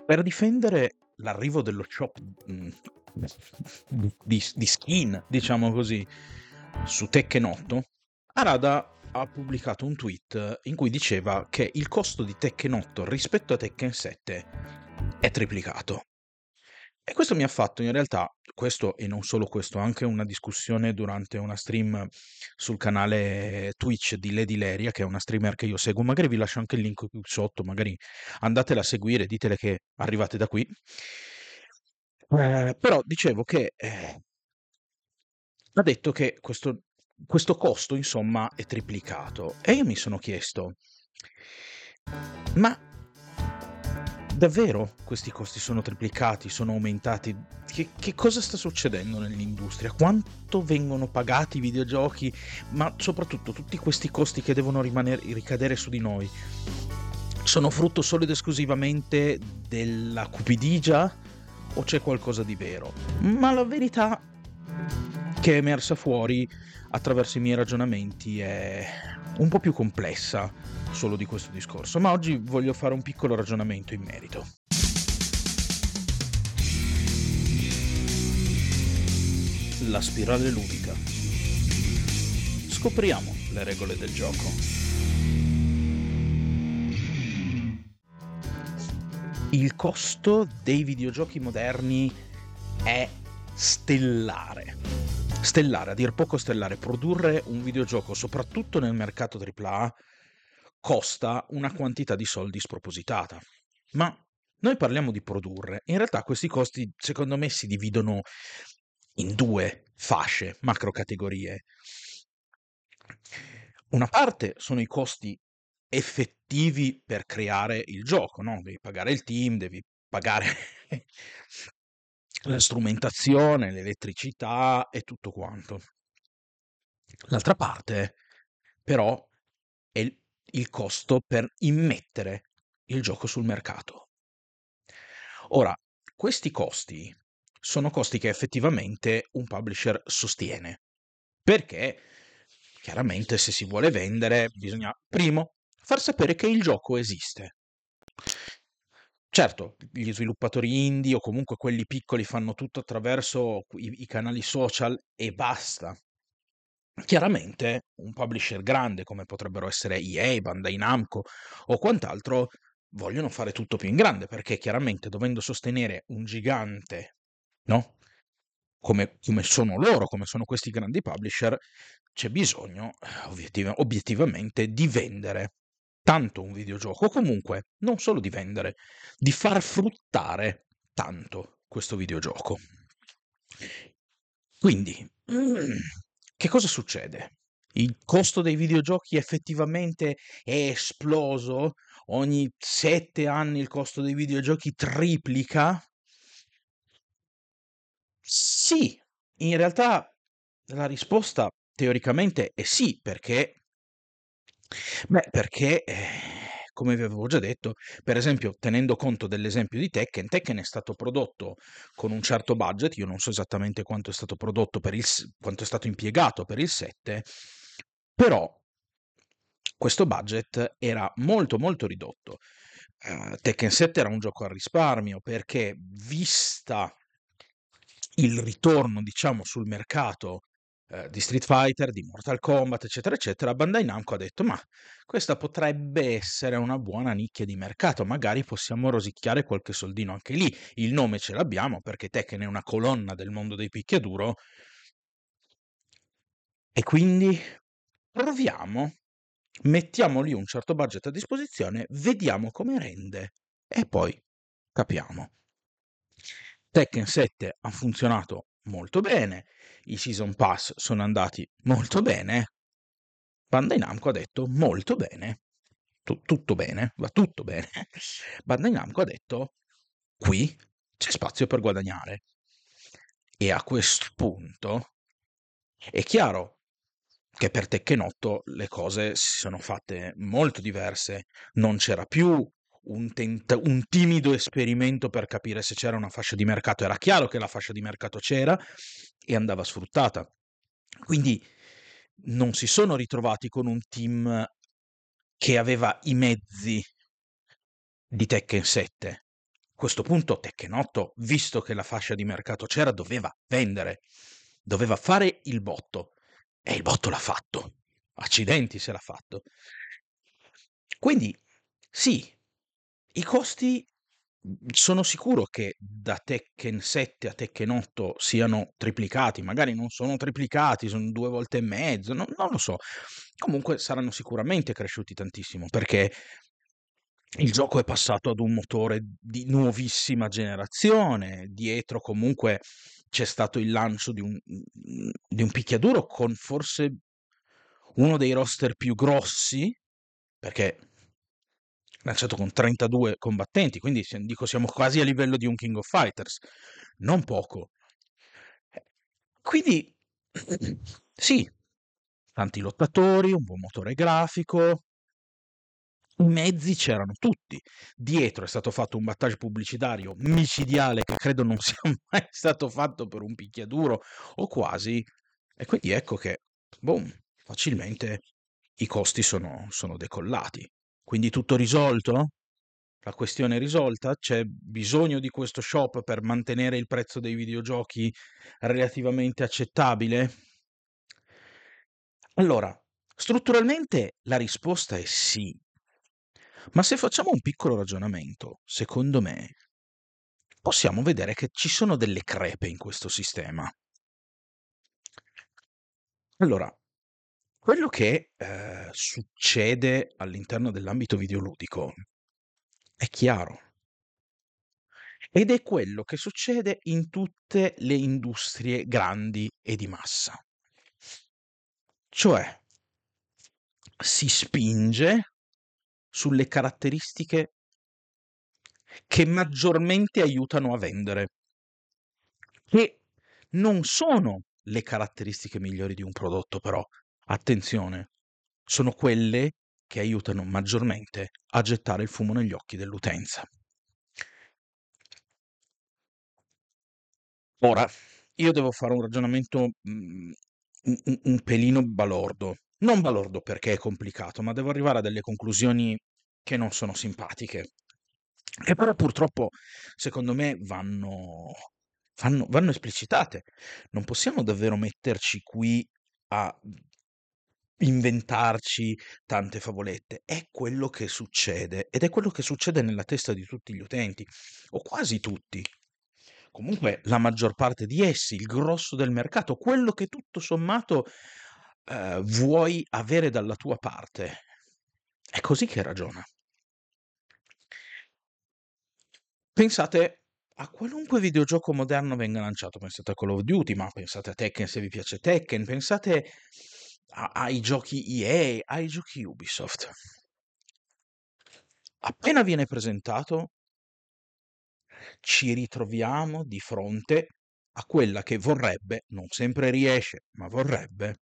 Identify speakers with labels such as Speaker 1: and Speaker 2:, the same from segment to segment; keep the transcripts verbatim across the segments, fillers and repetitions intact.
Speaker 1: Per difendere l'arrivo dello shop, mhmm, di s di skin, diciamo così, su Tekken otto, Arada ha pubblicato un tweet in cui diceva che il costo di Tekken otto rispetto a Tekken sette è triplicato. E questo mi ha fatto in realtà, questo e non solo questo, anche una discussione durante una stream sul canale Twitch di Lady Leria, che è una streamer che io seguo. Magari vi lascio anche il link qui sotto, magari andatela a seguire, ditele che arrivate da qui. Eh, però dicevo che eh, ha detto che questo, questo costo, insomma, è triplicato. E io mi sono chiesto, ma davvero questi costi sono triplicati, sono aumentati? Che, che cosa sta succedendo nell'industria? Quanto vengono pagati i videogiochi? Ma soprattutto tutti questi costi che devono rimanere, ricadere su di noi sono frutto solo ed esclusivamente della cupidigia o c'è qualcosa di vero? Ma la verità che è emersa fuori attraverso i miei ragionamenti è un po' più complessa solo di questo discorso, ma oggi voglio fare un piccolo ragionamento in merito. La spirale ludica. Scopriamo le regole del gioco. Il costo dei videogiochi moderni è stellare. Stellare, a dir poco stellare. Produrre un videogioco, soprattutto nel mercato tripla A, costa una quantità di soldi spropositata. Ma noi parliamo di produrre. In realtà questi costi, secondo me, si dividono in due fasce, macro categorie. Una parte sono i costi effettivi per creare il gioco, no? Devi pagare il team, devi pagare la strumentazione, l'elettricità e tutto quanto. L'altra parte, però, è il, il costo per immettere il gioco sul mercato. Ora, questi costi sono costi che effettivamente un publisher sostiene, perché chiaramente se si vuole vendere bisogna, primo, far sapere che il gioco esiste. Certo, gli sviluppatori indie o comunque quelli piccoli fanno tutto attraverso i, i canali social e basta. Chiaramente un publisher grande come potrebbero essere E A, Bandai Namco o quant'altro vogliono fare tutto più in grande perché chiaramente dovendo sostenere un gigante, no? Come, come sono loro, come sono questi grandi publisher, c'è bisogno eh, obiettiva- obiettivamente di vendere tanto un videogioco, o comunque non solo di vendere, di far fruttare tanto questo videogioco. Quindi, mm, che cosa succede? Il costo dei videogiochi effettivamente è esploso? Ogni sette anni il costo dei videogiochi triplica? Sì, in realtà la risposta teoricamente è sì, perché beh, perché, ehm, come vi avevo già detto, per esempio tenendo conto dell'esempio di Tekken, Tekken è stato prodotto con un certo budget, io non so esattamente quanto è stato prodotto per il s quanto è stato impiegato per il sette, però questo budget era molto, molto ridotto. Ehm, Tekken sette era un gioco a risparmio perché, vista il ritorno, diciamo, sul mercato eh, di Street Fighter, di Mortal Kombat, eccetera, eccetera, Bandai Namco ha detto: Ma questa potrebbe essere una buona nicchia di mercato, magari possiamo rosicchiare qualche soldino anche lì. Il nome ce l'abbiamo perché Tekken è una colonna del mondo dei picchiaduro, e quindi proviamo, mettiamo lì un certo budget a disposizione, vediamo come rende e poi capiamo. Tekken sette ha funzionato molto bene, i Season Pass sono andati molto bene, Bandai Namco ha detto molto bene, tu- tutto bene, va tutto bene. Bandai Namco ha detto qui c'è spazio per guadagnare. E a questo punto è chiaro che per Tekken otto le cose si sono fatte molto diverse. Non c'era più un, tent- un timido esperimento per capire se c'era una fascia di mercato. Era chiaro che la fascia di mercato c'era e andava sfruttata. Quindi non si sono ritrovati con un team che aveva i mezzi di Tekken sette. questo punto Tekken otto, visto che la fascia di mercato c'era, doveva vendere, doveva fare il botto e il botto l'ha fatto. Accidenti se l'ha fatto. Quindi sì, i costi mhmm, sono sicuro che da Tekken sette a Tekken otto siano triplicati, magari non sono triplicati, son due volte e mezzo, non non lo so. Comunque saranno sicuramente cresciuti tantissimo, perché il gioco è passato ad un motore di nuovissima generazione, dietro comunque c'è stato il lancio di un mhmm, di un picchiaduro con forse uno dei roster più grossi, perché lanciato con trentadue combattenti, quindi se dico siamo quasi a livello di un King of Fighters, non poco. Eh, Quindi sì, tanti lottatori, un buon motore grafico, i mezzi c'erano tutti. Dietro è stato fatto un battage pubblicitario micidiale che credo non sia mai stato fatto per un picchiaduro o quasi, e quindi ecco che, boom, facilmente i costi sono, sono decollati. Quindi tutto risolto? La questione è risolta? C'è bisogno di questo shop per mantenere il prezzo dei videogiochi relativamente accettabile? Allora, strutturalmente la risposta è sì, ma se facciamo un piccolo ragionamento, secondo me, possiamo vedere che ci sono delle crepe in questo sistema. Allora, quello che eh, succede all'interno dell'ambito videoludico è chiaro. Ed è quello che succede in tutte le industrie grandi e di massa. Cioè, si spinge sulle caratteristiche che maggiormente aiutano a vendere, che non sono le caratteristiche migliori di un prodotto, però, attenzione, sono quelle che aiutano maggiormente a gettare il fumo negli occhi dell'utenza. Ora, io devo fare un ragionamento, mhmm, un un un pelino balordo. Non balordo perché è complicato, ma devo arrivare a delle conclusioni che non sono simpatiche, che però purtroppo secondo me vanno vanno vanno esplicitate. Non possiamo davvero metterci qui a, mhmm, inventarci tante favolette. È quello che succede ed è quello che succede nella testa di tutti gli utenti, o quasi tutti. Comunque la maggior parte di essi, il grosso del mercato, quello che tutto sommato, ehm, vuoi avere dalla tua parte. È così che ragiona. Pensate a qualunque videogioco moderno venga lanciato, pensate a Call of Duty, ma pensate a Tekken se vi piace Tekken, pensate a ai giochi E A, ai giochi Ubisoft. Appena viene presentato, ci ritroviamo di fronte a quella che vorrebbe, non sempre riesce, ma vorrebbe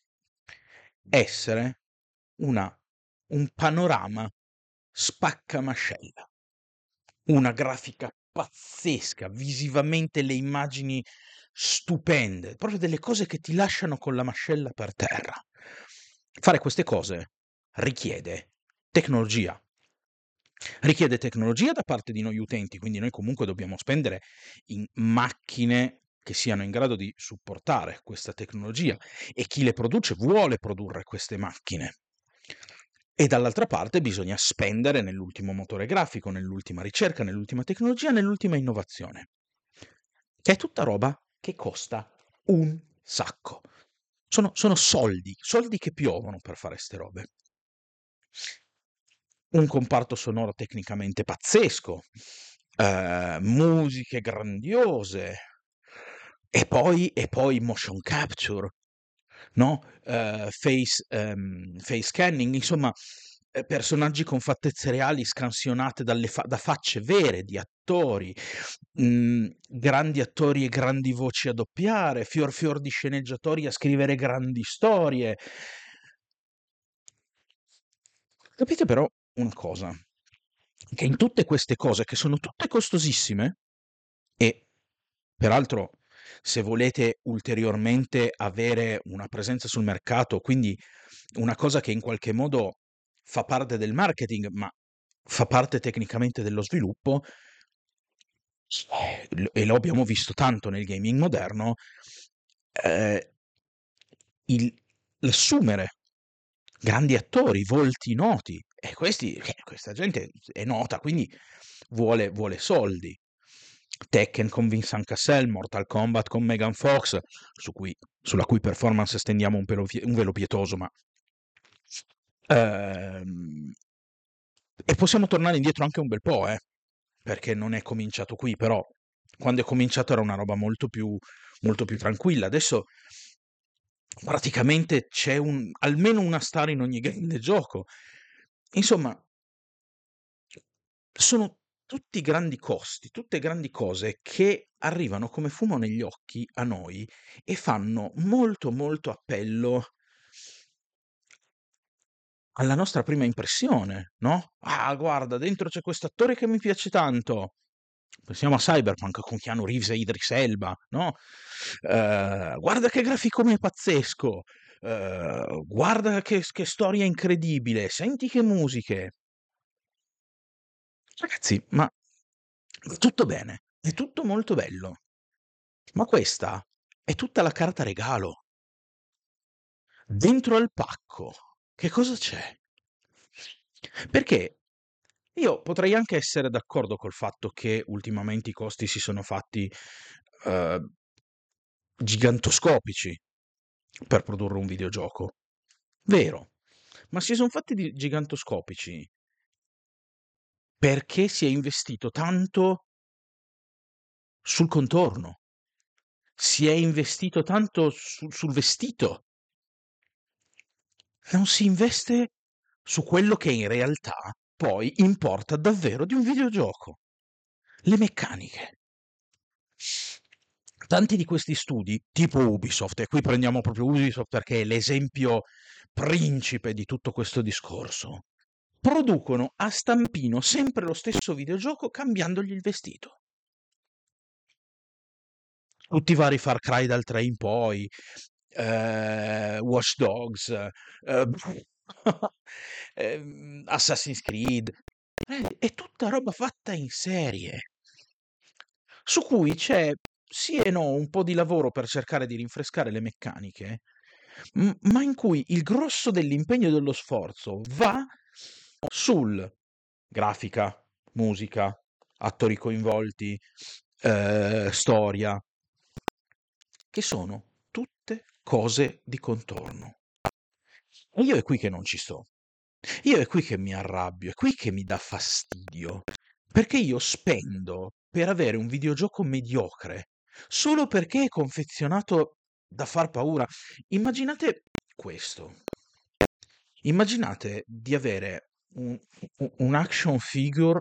Speaker 1: essere una un panorama spaccamascella, una grafica pazzesca, visivamente le immagini stupende, proprio delle cose che ti lasciano con la mascella per terra. Fare queste cose richiede tecnologia. Richiede tecnologia da parte di noi utenti, quindi noi comunque dobbiamo spendere in macchine che siano in grado di supportare questa tecnologia e chi le produce vuole produrre queste macchine. E dall'altra parte bisogna spendere nell'ultimo motore grafico, nell'ultima ricerca, nell'ultima tecnologia, nell'ultima innovazione, che è tutta roba che costa un sacco. Sono, sono soldi, soldi che piovono per fare ste robe. Un comparto sonoro tecnicamente pazzesco, ehm, musiche grandiose e poi e poi motion capture, no, ehm, face ehm, face scanning, insomma, ehm, personaggi con fattezze reali scansionate dalle fa da facce vere di attori, mhmm, grandi attori e grandi voci a doppiare, fior fior di sceneggiatori a scrivere grandi storie. Capite però una cosa, che in tutte queste cose, che sono tutte costosissime, e peraltro se volete ulteriormente avere una presenza sul mercato, quindi una cosa che in qualche modo fa parte del marketing, ma fa parte tecnicamente dello sviluppo, Eh, l e lo abbiamo visto tanto nel gaming moderno, ehm, il l'assumere grandi attori, volti noti, e questi eh, questa gente è nota, quindi vuole vuole soldi. Tekken con Vincent Cassel, Mortal Kombat con Megan Fox, su cui sulla cui performance stendiamo un pelo pie un velo pietoso, ma ehm, e possiamo tornare indietro anche un bel po', eh, perché non è cominciato qui, però quando è cominciato era una roba molto più molto più tranquilla. Adesso praticamente c'è un almeno una star in ogni grande gioco. Insomma, sono tutti grandi costi, tutte grandi cose che arrivano come fumo negli occhi a noi e fanno molto, molto appello alla nostra prima impressione, no? "Ah, guarda, dentro c'è quest'attore che mi piace tanto." Pensiamo a Cyberpunk con Keanu Reeves e Idris Elba, no? Ehm, "Guarda che graficone pazzesco, ehm, guarda che s che storia incredibile, senti che musiche." Ragazzi, ma va tutto bene, è tutto molto bello, ma questa è tutta la carta regalo. Dentro al pacco che cosa c'è? Perché io potrei anche essere d'accordo col fatto che ultimamente i costi si sono fatti, uhm, gigantoscopici per produrre un videogioco. Vero, ma si son fatti di gigantoscopici perché si è investito tanto sul contorno, si è investito tanto sul sul vestito. Non si investe su quello che in realtà poi importa davvero di un videogioco: le meccaniche. Tanti di questi studi, tipo Ubisoft, e qui prendiamo proprio Ubisoft perché è l'esempio principe di tutto questo discorso, producono a stampino sempre lo stesso videogioco cambiandogli il vestito. Tutti i vari Far Cry dal tre in poi, ehm, Watch Dogs, ehm, ehm, Assassin's Creed, eh, è tutta roba fatta in serie, su cui c'è sì e no un po' di lavoro per cercare di rinfrescare le meccaniche, m ma in cui il grosso dell'impegno e dello sforzo va sul grafica, musica, attori coinvolti, ehm, storia, che sono tutte cose di contorno. E io è qui che non ci sto. Io è qui che mi arrabbio, è qui che mi dà fastidio, perché io spendo per avere un videogioco mediocre, solo perché è confezionato da far paura. Immaginate questo: immaginate di avere un u un action figure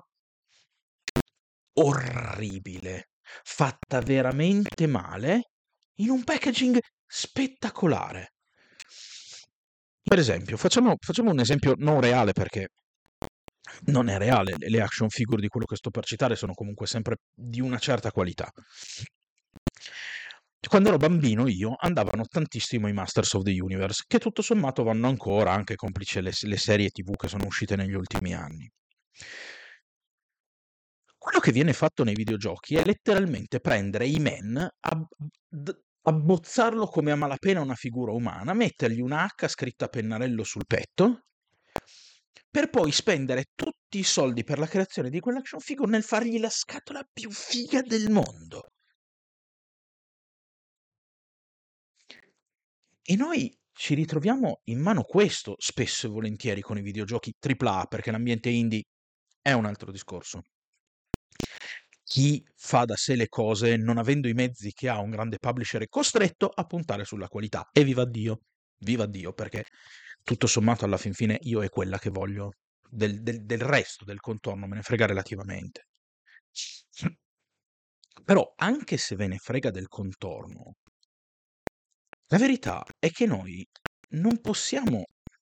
Speaker 1: orribile, fatta veramente male, in un packaging spettacolare. Per esempio, facciamo facciamo un esempio non reale perché non è reale, le le action figure di quello che sto per citare sono comunque sempre di una certa qualità. Quando ero bambino io andavano tantissimo i Masters of the Universe, che tutto sommato vanno ancora, anche complice le, s- le serie T V che sono uscite negli ultimi anni. Quello che viene fatto nei videogiochi è letteralmente prendere i men, ab- d- abbozzarlo come a malapena una figura umana, mettergli una H scritta a pennarello sul petto, per poi spendere tutti i soldi per la creazione di quell'action figure nel fargli la scatola più figa del mondo. E noi ci ritroviamo in mano questo spesso e volentieri con i videogiochi tripla A, perché l'ambiente indie è un altro discorso. Chi fa da sé le cose, non avendo i mezzi che ha un grande publisher, è costretto a puntare sulla qualità. E viva Dio, viva Dio, perché tutto sommato alla fin fine io è quella che voglio. Del, del- del resto, del contorno, me ne frega relativamente. Però anche se ve ne frega del contorno, la verità è che noi non possiamo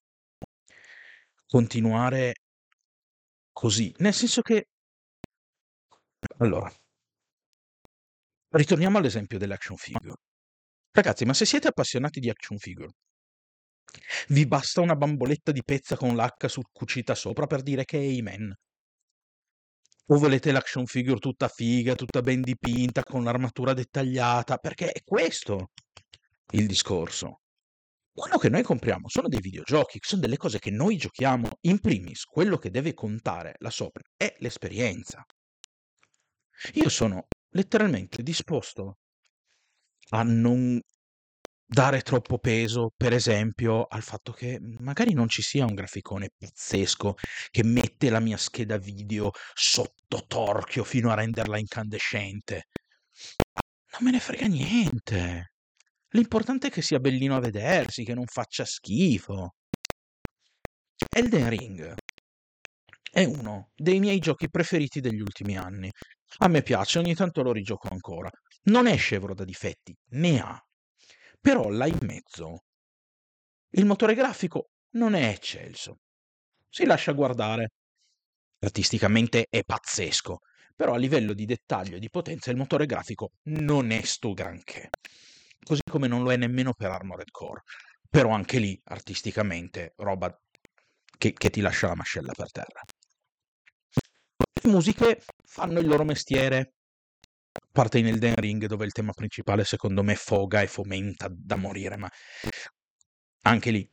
Speaker 1: continuare così, nel senso che allora, ritorniamo all'esempio delle action figure. Ragazzi, ma se siete appassionati di action figure, vi basta una bamboletta di pezza con l'H su cucita sopra per dire che è He-Man. O volete l'action figure tutta figa, tutta ben dipinta, con l'armatura dettagliata, perché è questo il discorso. Quello che noi compriamo sono dei videogiochi, son delle cose che noi giochiamo. In primis, quello che deve contare là sopra è l'esperienza. Io sono letteralmente disposto a non dare troppo peso, per esempio, al fatto che magari non ci sia un graficone pazzesco che mette la mia scheda video sotto torchio fino a renderla incandescente. Non me ne frega niente. L'importante è che sia bellino a vedersi, che non faccia schifo. Elden Ring è uno dei miei giochi preferiti degli ultimi anni. A me piace, ogni tanto lo rigioco ancora. Non è scevro da difetti, ne ha. Però là in mezzo il motore grafico non è eccelso. Si lascia guardare. Artisticamente è pazzesco, però a livello di dettaglio e di potenza il motore grafico non è sto granché. Così come non lo è nemmeno per Armored Core. Però anche lì, artisticamente, roba che, che ti lascia la mascella per terra. Le musiche fanno il loro mestiere, a parte in Elden Ring dove il tema principale secondo me foga e fomenta da morire, ma anche lì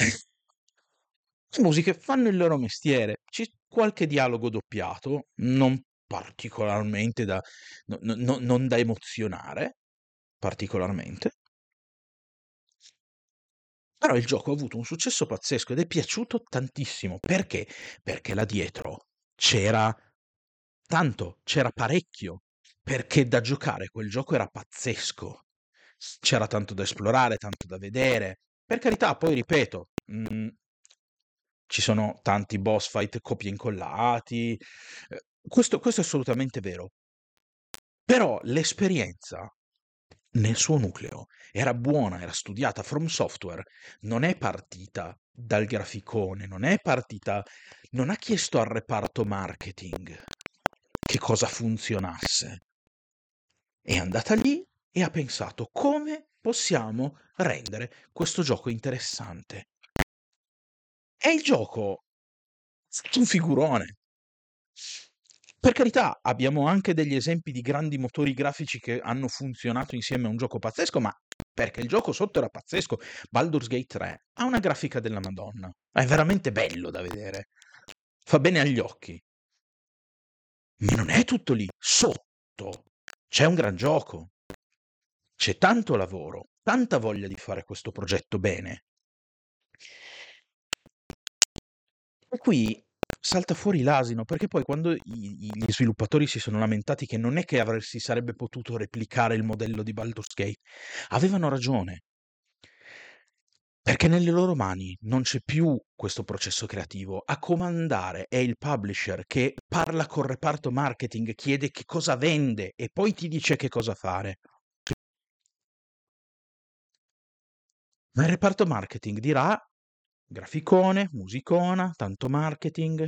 Speaker 1: le musiche fanno il loro mestiere. C'è qualche dialogo doppiato, non particolarmente da no no no non da emozionare particolarmente. Però il gioco ha avuto un successo pazzesco ed è piaciuto tantissimo. Perché? Perché là dietro c'era tanto, c'era parecchio. Perché da giocare quel gioco era pazzesco. S c'era tanto da esplorare, tanto da vedere. Per carità, poi ripeto, mhmm, ci sono tanti boss fight copia e incollati, ehm, questo questo è assolutamente vero. Però l'esperienza, nel suo nucleo, era buona, era studiata. From Software non è partita dal graficone, non è partita non ha chiesto al reparto marketing che cosa funzionasse. È andata lì e ha pensato: "Come possiamo rendere questo gioco interessante?" E il gioco è un figurone. Per carità, abbiamo anche degli esempi di grandi motori grafici che hanno funzionato insieme a un gioco pazzesco, ma perché il gioco sotto era pazzesco. Baldur's Gate tre ha una grafica della Madonna. È veramente bello da vedere. Fa bene agli occhi. Ma non è tutto lì. Sotto c'è un gran gioco. C'è tanto lavoro, tanta voglia di fare questo progetto bene. E qui salta fuori l'asino, perché poi quando i i gli sviluppatori si sono lamentati che non è che avrei si sarebbe potuto replicare il modello di Baldur's Gate, avevano ragione. Perché nelle loro mani non c'è più questo processo creativo. A comandare è il publisher che parla col reparto marketing, chiede che cosa vende e poi ti dice che cosa fare. Ma il reparto marketing dirà graficone, musicona, tanto marketing.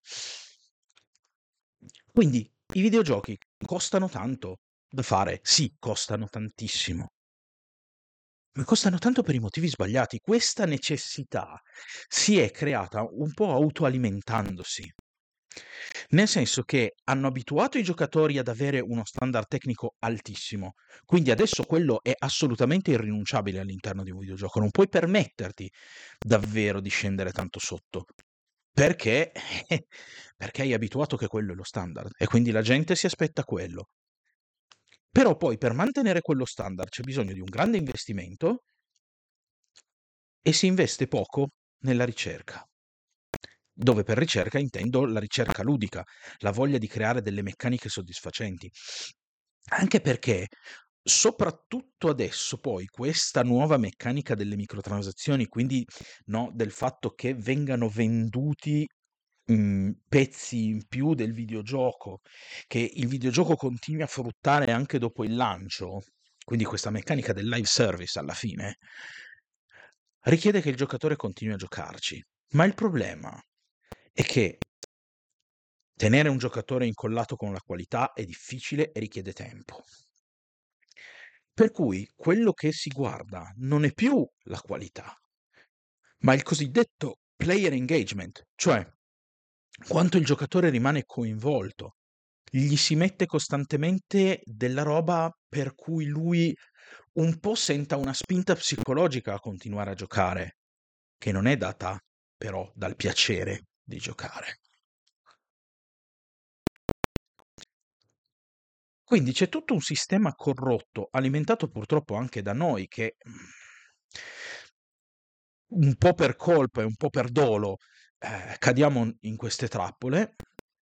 Speaker 1: Quindi i videogiochi costano tanto da fare, sì, costano tantissimo, ma costano tanto per i motivi sbagliati. Questa necessità si è creata un po' autoalimentandosi. Nel senso che hanno abituato i giocatori ad avere uno standard tecnico altissimo, quindi adesso quello è assolutamente irrinunciabile all'interno di un videogioco, non puoi permetterti davvero di scendere tanto sotto. Perché? Perché hai abituato che quello è lo standard e quindi la gente si aspetta quello. Però poi per mantenere quello standard c'è bisogno di un grande investimento e si investe poco nella ricerca. Dove per ricerca intendo la ricerca ludica, la voglia di creare delle meccaniche soddisfacenti. Anche perché, soprattutto adesso poi, questa nuova meccanica delle microtransazioni, quindi, no, del fatto che vengano venduti, mhmm, pezzi in più del videogioco, che il videogioco continui a fruttare anche dopo il lancio, quindi questa meccanica del live service alla fine, richiede che il giocatore continui a giocarci. Ma il problema è che tenere un giocatore incollato con la qualità è difficile e richiede tempo. Per cui quello che si guarda non è più la qualità, ma il cosiddetto player engagement, cioè quanto il giocatore rimane coinvolto. gli si mette costantemente della roba per cui lui un po' senta una spinta psicologica a continuare a giocare, che non è data però dal piacere di giocare. Quindi c'è tutto un sistema corrotto, alimentato purtroppo anche da noi, che un po' per colpa e un po' per dolo eh, cadiamo in queste trappole.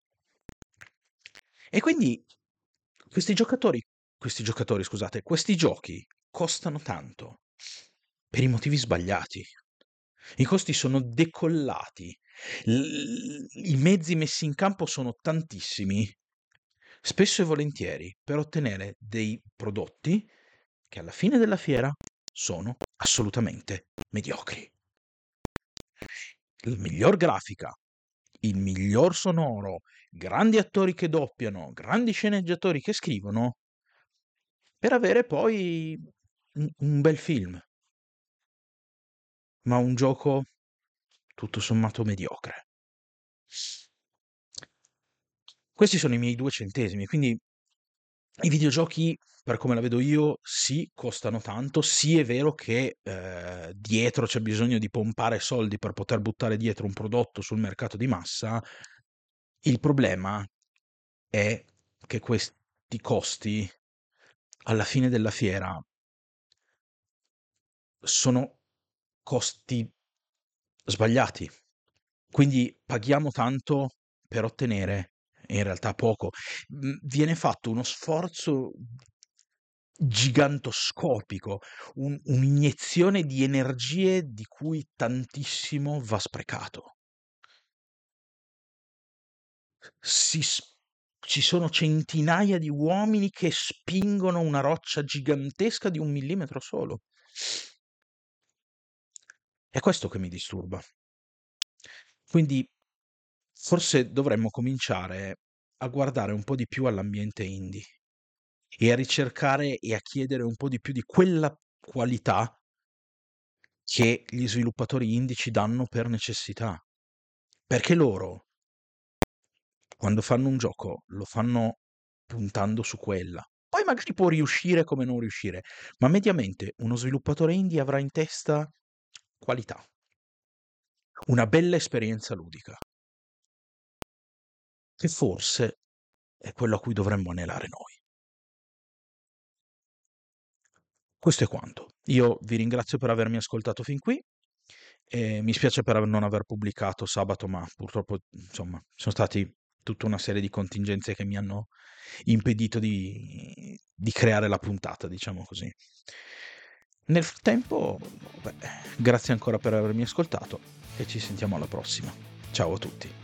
Speaker 1: E quindi questi giocatori, questi giocatori, scusate, questi giochi costano tanto per i motivi sbagliati. I costi sono decollati, l- i mezzi messi in campo sono tantissimi, spesso e volentieri per ottenere dei prodotti che alla fine della fiera sono assolutamente mediocri. La miglior grafica, il miglior sonoro, grandi attori che doppiano, grandi sceneggiatori che scrivono, per avere poi un, un bel film, ma un gioco tutto sommato mediocre. Questi sono i miei due centesimi, quindi i videogiochi, per come la vedo io, sì, costano tanto, sì è vero che eh, dietro c'è bisogno di pompare soldi per poter buttare dietro un prodotto sul mercato di massa. Il problema è che questi costi, alla fine della fiera, sono costi sbagliati. Quindi paghiamo tanto per ottenere in realtà poco. Mhmm, viene fatto uno sforzo gigantoscopico, un un'iniezione di energie di cui tantissimo va sprecato. Si s Ci sono centinaia di uomini che spingono una roccia gigantesca di un millimetro solo. È questo che mi disturba. Quindi forse dovremmo cominciare a guardare un po' di più all'ambiente indie e a ricercare e a chiedere un po' di più di quella qualità che gli sviluppatori indie ci danno per necessità. Perché loro, quando fanno un gioco, lo fanno puntando su quella. Poi magari può riuscire come non riuscire, ma mediamente uno sviluppatore indie avrà in testa qualità, una bella esperienza ludica, che forse è quello a cui dovremmo anelare noi. Questo è quanto. Io vi ringrazio per avermi ascoltato fin qui. E mi spiace per non aver pubblicato sabato, ma purtroppo, insomma, sono stati tutta una serie di contingenze che mi hanno impedito di, di creare la puntata, diciamo così. Nel frattempo, beh, grazie ancora per avermi ascoltato e ci sentiamo alla prossima. Ciao a tutti.